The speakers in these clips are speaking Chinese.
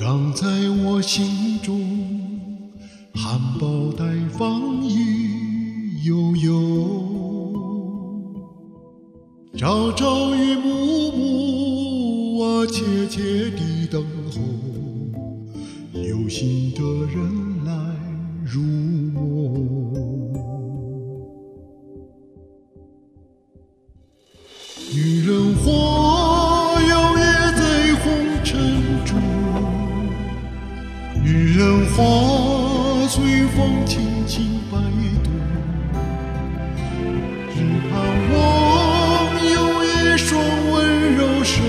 长在我心中，含苞待放意悠悠，朝朝与暮暮啊，切切地等候，有心的人来入梦。女人花摇曳在红尘中，女人花随风轻轻摆动，只盼望有一双温柔手，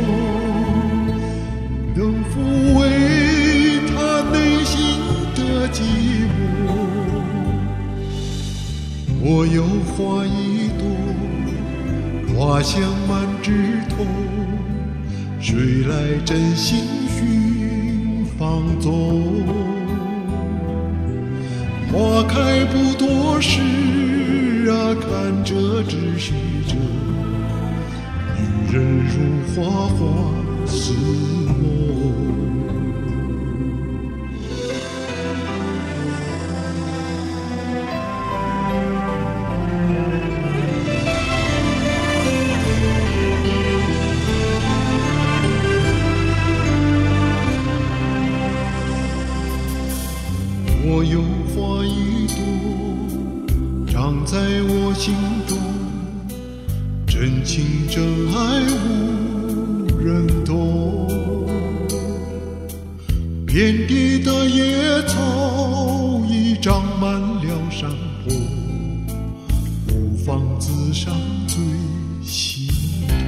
能抚慰她内心的寂寞。我有花一朵，花香满枝头，谁来真心寻芳踪？花开不多时啊，看着只许着，女人如花，花似梦。我有花一朵，长在我心中，真情真爱无人懂。遍地的野草已长满了山坡，无妨自伤最心痛。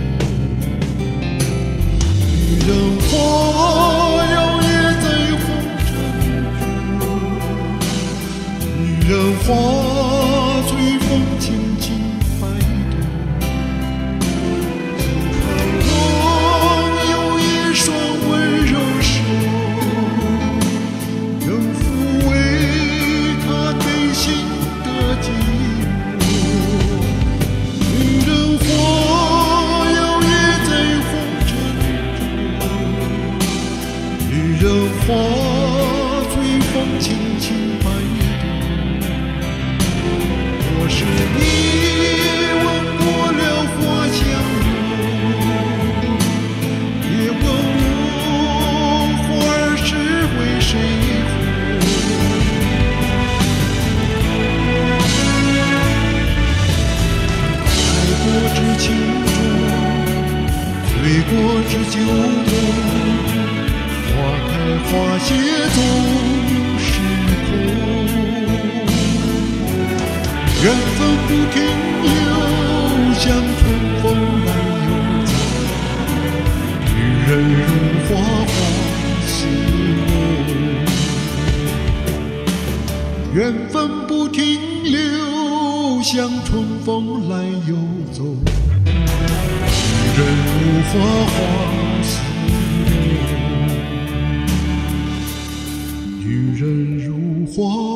女人花摇曳在红尘中，女人花随风轻轻摆动，只盼望有一双温柔手，能抚慰她内心的寂寞。女人花摇曳在红尘中，女人花随风轻轻摆动。若是你闻过了花香浓，别问我花儿是为谁红。爱过知情重，醉过知酒浓，花开花谢总是空。缘分不停留，像春风来又走，女人如花，花似梦。缘分不停留，像春风来又走，女人如花，花似梦。女人如花。